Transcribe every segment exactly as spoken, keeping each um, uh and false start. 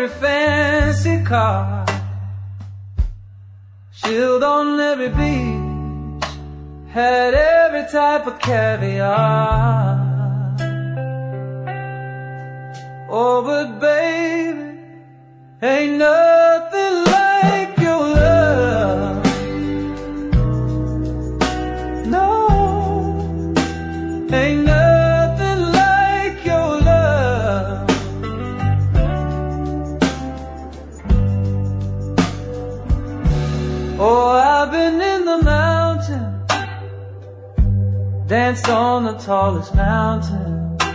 every fancy car, chilled on every beach, had every type of caviar. Oh, but baby, ain't nothing like your love. No, ain't nothing like your love. Oh, I've been in the mountain, danced on the tallest mountain.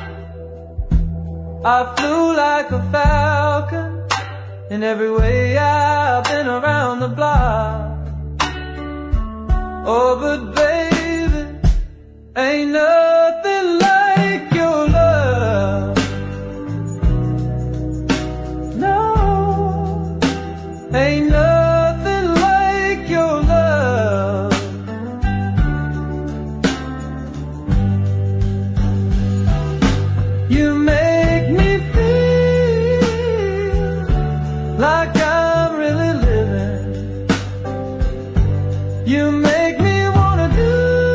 I flew like a falcon, in every way I've been around the block. Oh, but baby, ain't nothing like your love. No, ain't nothing like your love. You make me like I'm really living. You make me wanna do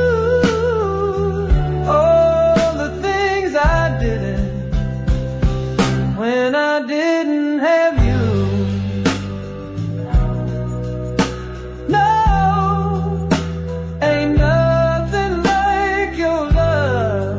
all the things I didn't when I didn't have you. No, ain't nothing like your love.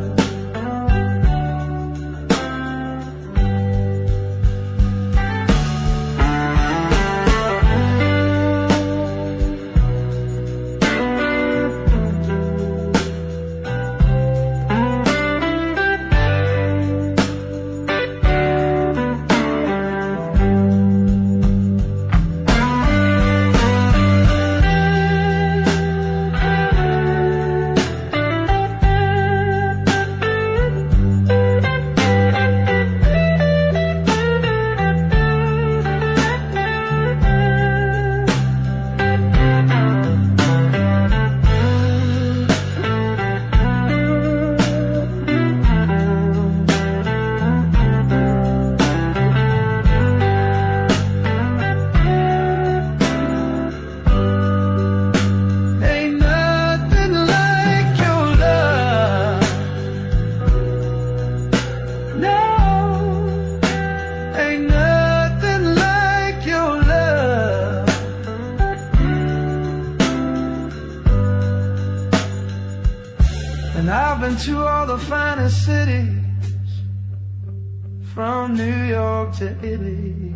And I've been to all the finest cities, from New York to Italy.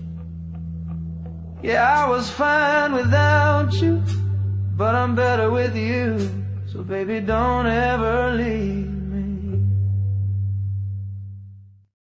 Yeah, I was fine without you, but I'm better with you. So baby, don't ever leave.